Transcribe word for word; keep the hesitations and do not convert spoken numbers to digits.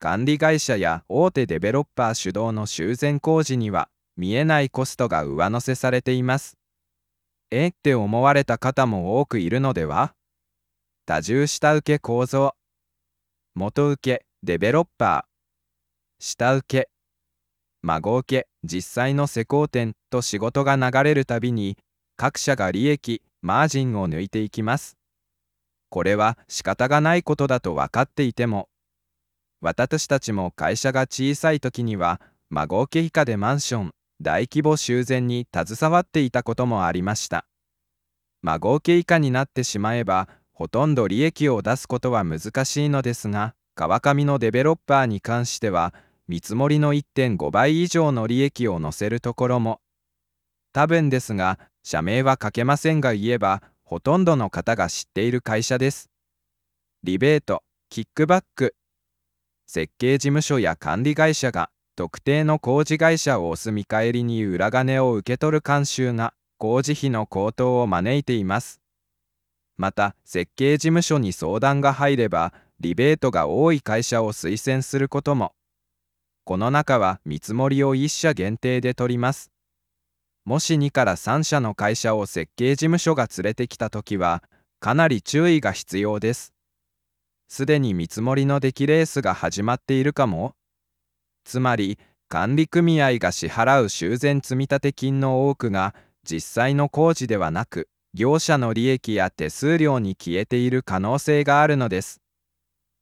管理会社や大手デベロッパー主導の修繕工事には見えないコストが上乗せされています。えって思われた方も多くいるのでは？多重下請け構造。元請け、デベロッパー。下請け、孫請け、実際の施工店と仕事が流れるたびに、各社が利益、マージンを抜いていきます。これは仕方がないことだと分かっていても、私たちも会社が小さい時には、孫請け以下でマンション、大規模修繕に携わっていたこともありました。孫請け以下になってしまえば、ほとんど利益を出すことは難しいのですが、川上のデベロッパーに関しては、見積もりの いってんご 倍以上の利益を乗せるところも。多分ですが、社名は書けませんが言えば、ほとんどの方が知っている会社です。リベート、キックバック。設計事務所や管理会社が特定の工事会社を押す見返りに裏金を受け取る慣習が工事費の高騰を招いています。また、設計事務所に相談が入れば、リベートが多い会社を推薦することも。この中は見積もりをいっ社限定で取ります。もしにからさん社の会社を設計事務所が連れてきたときは、かなり注意が必要です。すでに見積もりの出来レースが始まっているかも。つまり、管理組合が支払う修繕積立金の多くが、実際の工事ではなく、業者の利益や手数料に消えている可能性があるのです。